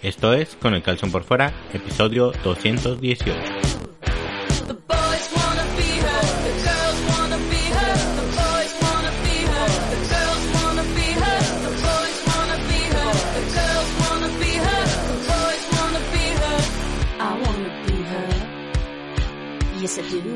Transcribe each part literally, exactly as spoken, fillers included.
Esto es Con el Calzón por Fuera, episodio doscientos dieciocho. Yes, I do.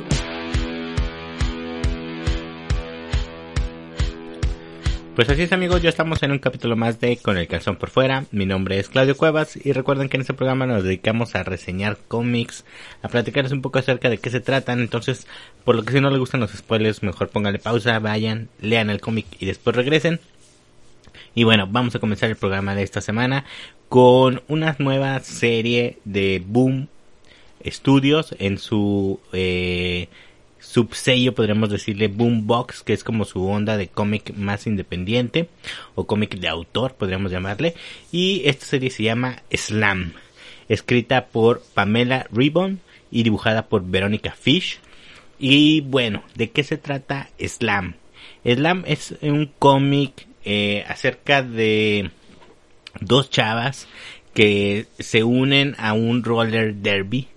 Pues así es, amigos, ya estamos en un capítulo más de Con el Calzón por Fuera. Mi nombre es Claudio Cuevas y recuerden que en este programa nos dedicamos a reseñar cómics, a platicarles un poco acerca de qué se tratan. Entonces, por lo que si no les gustan los spoilers, mejor pónganle pausa, vayan, lean el cómic y después regresen. Y bueno, vamos a comenzar el programa de esta semana con una nueva serie de Boom Studios en su eh, subsello, podríamos decirle Boombox, que es como su onda de cómic más independiente o cómic de autor, podríamos llamarle. Y esta serie se llama Slam, escrita por Pamela Ribon y dibujada por Veronica Fish. Y bueno, ¿de qué se trata Slam? Slam es un cómic eh, acerca de dos chavas que se unen a un roller derby.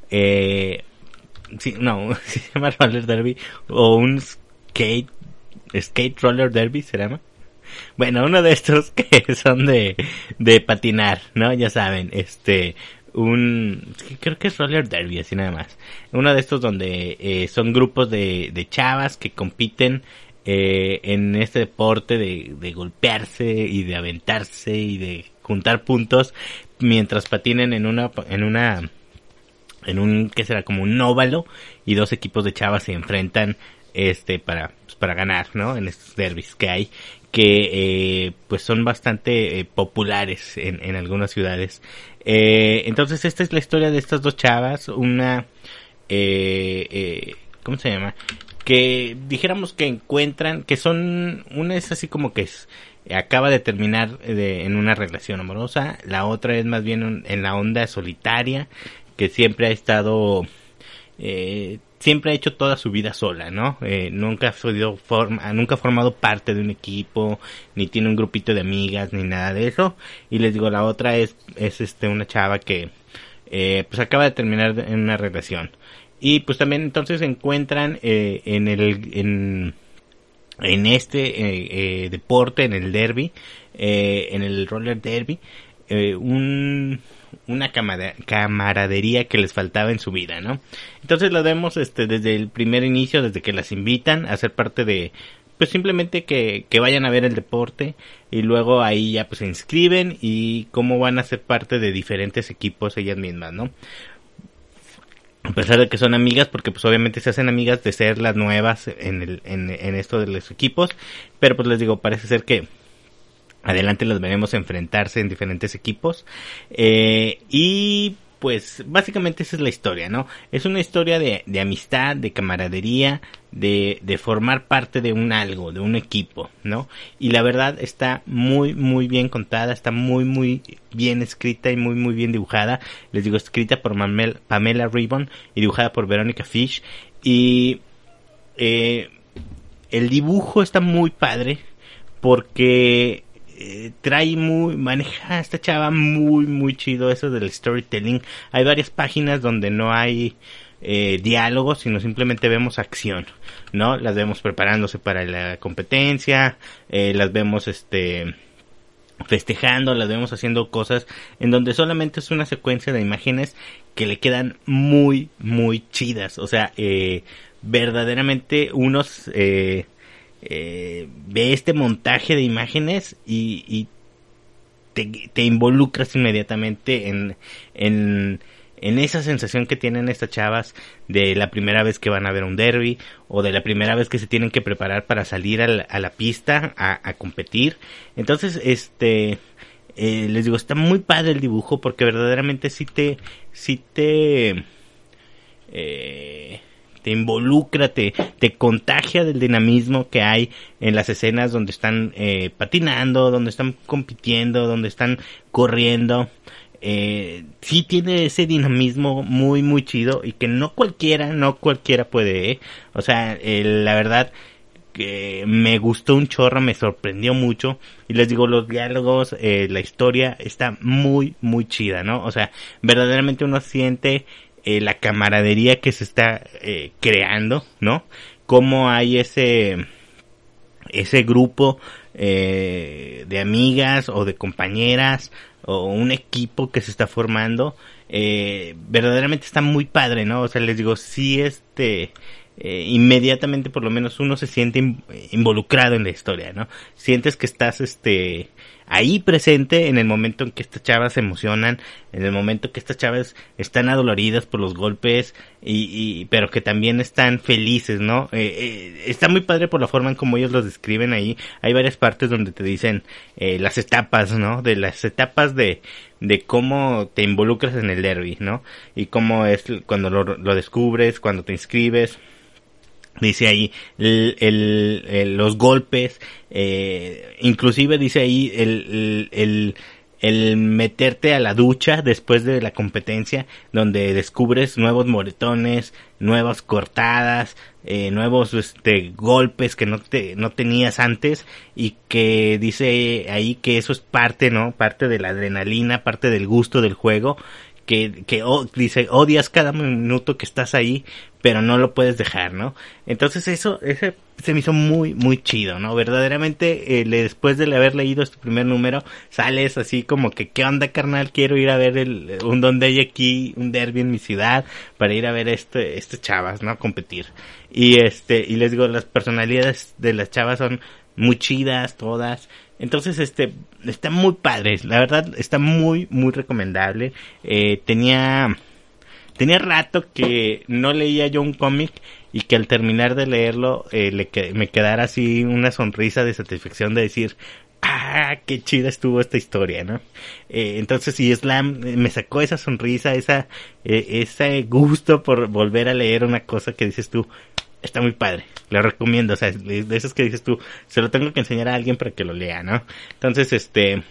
Eh, sí, no, se llama roller derby o un skate, skate roller derby, ¿se llama? Bueno, uno de estos que son de, de patinar, ¿no? Ya saben, este, un, creo que es roller derby, así nada más. Uno de estos donde eh, son grupos de, de chavas que compiten eh, en este deporte de, de golpearse y de aventarse y de juntar puntos mientras patinen en una, en una, en un, ¿qué será? Como un óvalo, y dos equipos de chavas se enfrentan este para pues, para ganar, ¿no? En estos derbis que hay, que eh, pues son bastante eh, populares en, en algunas ciudades. Eh, entonces esta es la historia de estas dos chavas, una eh, eh, ¿cómo se llama? Que dijéramos que encuentran, que son, una es así como que es, acaba de terminar de, en una relación amorosa, la otra es más bien un, en la onda solitaria, que siempre ha estado, eh, siempre ha hecho toda su vida sola, ¿no? Eh, nunca ha sido forma, nunca ha formado parte de un equipo, ni tiene un grupito de amigas, ni nada de eso. Y les digo, la otra es, es este, una chava que, eh, pues acaba de terminar en una relación. Y pues también entonces se encuentran, eh, en el, en, en este, eh, eh, deporte, en el derby, eh, en el roller derby, eh, un, una camada, camaradería que les faltaba en su vida, ¿no? Entonces lo vemos este desde el primer inicio, desde que las invitan a ser parte de, pues simplemente que, que vayan a ver el deporte, y luego ahí ya pues se inscriben y cómo van a ser parte de diferentes equipos ellas mismas, ¿no? A pesar de que son amigas, porque pues obviamente se hacen amigas de ser las nuevas en el, en, en esto de los equipos, pero pues les digo, parece ser que adelante los veremos enfrentarse en diferentes equipos, eh, y pues básicamente esa es la historia, ¿no? Es una historia de, de amistad, de camaradería, de, de formar parte de un algo, de un equipo, ¿no? Y la verdad está muy, muy bien contada, está muy, muy bien escrita y muy, muy bien dibujada. Les digo, escrita por Mamel, Pamela Ribon y dibujada por Veronica Fish. Y eh, el dibujo está muy padre porque Eh, trae muy, maneja esta chava muy muy chido eso del storytelling. Hay varias páginas donde no hay eh, diálogos, sino simplemente vemos acción, ¿no? Las vemos preparándose para la competencia, eh, las vemos este festejando, las vemos haciendo cosas en donde solamente es una secuencia de imágenes que le quedan muy muy chidas. O sea, eh, verdaderamente unos eh, Eh, ve este montaje de imágenes y, y te, te involucras inmediatamente en, en, en esa sensación que tienen estas chavas de la primera vez que van a ver un derby, o de la primera vez que se tienen que preparar para salir a la, a la pista a, a competir. Entonces, este, eh, les digo, está muy padre el dibujo porque verdaderamente sí te, sí te, eh, te involucra, te, te contagia del dinamismo que hay en las escenas donde están eh, patinando, donde están compitiendo, donde están corriendo. Eh, sí tiene ese dinamismo muy muy chido y que no cualquiera, no cualquiera puede, ¿eh? O sea, eh, la verdad, que me gustó un chorro, me sorprendió mucho, y les digo, los diálogos, eh, la historia está muy, muy chida, ¿no? O sea, verdaderamente uno siente eh, la camaradería que se está eh, creando, ¿no? Cómo hay ese, ese grupo eh, de amigas o de compañeras, o un equipo que se está formando, eh, verdaderamente está muy padre, ¿no? O sea, les digo, sí, este... Eh, inmediatamente por lo menos uno se siente in, involucrado en la historia, ¿no? Sientes que estás este ahí presente en el momento en que estas chavas se emocionan, en el momento que estas chavas están adoloridas por los golpes, y, y pero que también están felices, ¿no? Eh, eh, está muy padre por la forma en como ellos los describen ahí. Hay varias partes donde te dicen eh, las etapas, ¿no? De las etapas de de cómo te involucras en el derby, ¿no? Y cómo es cuando lo, lo descubres, cuando te inscribes. Dice ahí el, el, el, los golpes, eh, inclusive dice ahí el, el, el, el meterte a la ducha después de la competencia, donde descubres nuevos moretones, nuevas cortadas, eh, nuevos este golpes que no te no tenías antes, y que dice ahí que eso es parte, ¿no? Parte de la adrenalina, parte del gusto del juego. Que, que oh, dice, odias cada minuto que estás ahí, pero no lo puedes dejar, ¿no? Entonces eso, ese se me hizo muy, muy chido, ¿no? Verdaderamente, eh, después de haber leído este primer número, sales así como que, ¿qué onda, carnal? Quiero ir a ver el, un donde hay aquí, un derby en mi ciudad, para ir a ver este, este chavas, ¿no? Competir. Y este, y les digo, las personalidades de las chavas son muy chidas, todas. Entonces, este, está muy padre, la verdad, está muy, muy recomendable. Eh, tenía, tenía rato que no leía yo un cómic, y que al terminar de leerlo, eh, le que, me quedara así una sonrisa de satisfacción de decir, ah, qué chida estuvo esta historia, ¿no? Eh, entonces, y Slam me sacó esa sonrisa, esa, eh, ese gusto por volver a leer una cosa que dices tú, está muy padre, lo recomiendo, o sea, de esos que dices tú, se lo tengo que enseñar a alguien para que lo lea, ¿no? Entonces, este,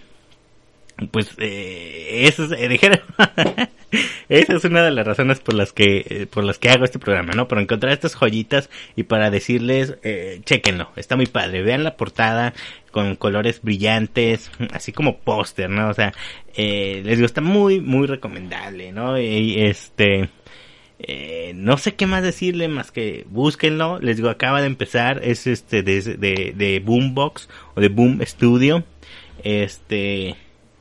pues, eh, eso es, eh, dijeron, esa es una de las razones por las que, eh, por las que hago este programa, ¿no? Por encontrar estas joyitas y para decirles, eh, chéquenlo, está muy padre, vean la portada con colores brillantes, así como póster, ¿no? O sea, eh, les digo, está muy, muy recomendable, ¿no? Y este... Eh, no sé qué más decirle más que búsquenlo. Les digo, acaba de empezar, es este de, de, de Boombox o de Boom Studio. Este,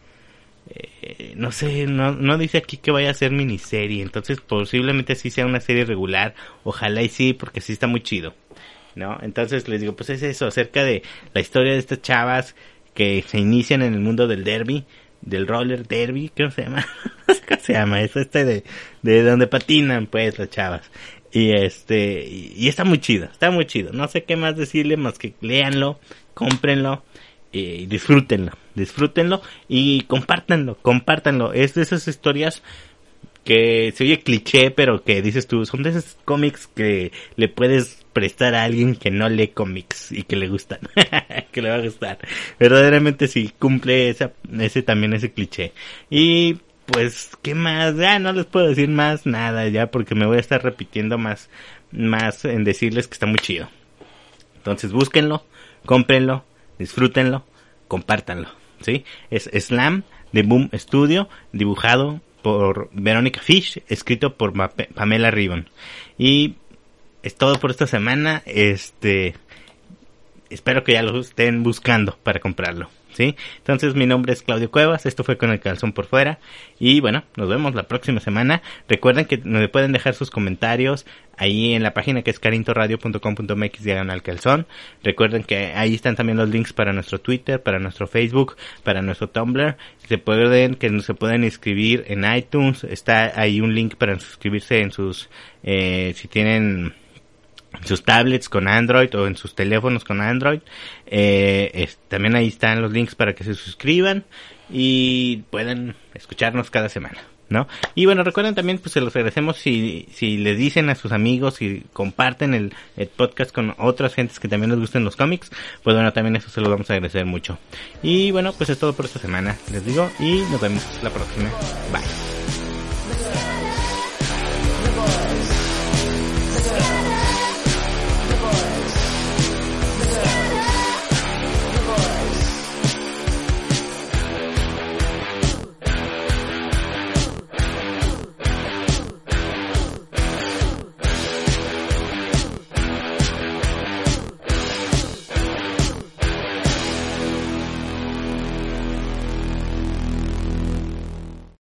eh, no sé, no, no dice aquí que vaya a ser miniserie, entonces posiblemente sí sea una serie regular. Ojalá y sí, porque sí está muy chido, ¿no? Entonces les digo, pues es eso, acerca de la historia de estas chavas que se inician en el mundo del derby, del roller derby, ¿cómo se llama? ¿Cómo se llama? Es este de, de donde patinan, pues, las chavas. Y este, y, y está muy chido, está muy chido. No sé qué más decirle, más que léanlo, cómprenlo, y disfrútenlo, disfrútenlo, y compártanlo, compártanlo. Es de esas historias que se oye cliché, pero que dices tú, son de esos cómics que le puedes prestar a alguien que no lee cómics y que le gustan, que le va a gustar. Verdaderamente sí cumple esa, ese también ese cliché. Y pues, ¿qué más? Ya no les puedo decir más nada ya, porque me voy a estar repitiendo más, más en decirles que está muy chido. Entonces búsquenlo, cómprenlo, disfrútenlo, compártanlo, ¿sí? Es Slam de Boom Studio, dibujado por Verónica Fish, escrito por Pamela Ribbon. Y es todo por esta semana. Este, espero que ya lo estén buscando para comprarlo, ¿sí? Entonces, mi nombre es Claudio Cuevas, esto fue Con el Calzón por Fuera, y bueno, nos vemos la próxima semana. Recuerden que me pueden dejar sus comentarios ahí en la página que es carintoradio punto com punto mx diagonal calzón. Recuerden que ahí están también los links para nuestro Twitter, para nuestro Facebook, para nuestro Tumblr. Se pueden, que se pueden inscribir en iTunes, está ahí un link para suscribirse en sus, eh, si tienen sus tablets con Android o en sus teléfonos con Android. Eh, es, también ahí están los links para que se suscriban y puedan escucharnos cada semana, ¿no? Y bueno, recuerden también, pues se los agradecemos si, si les dicen a sus amigos y comparten el, el podcast con otras gentes que también les gusten los cómics, pues bueno, también eso se los vamos a agradecer mucho. Y bueno, pues es todo por esta semana, les digo, y nos vemos la próxima. Bye.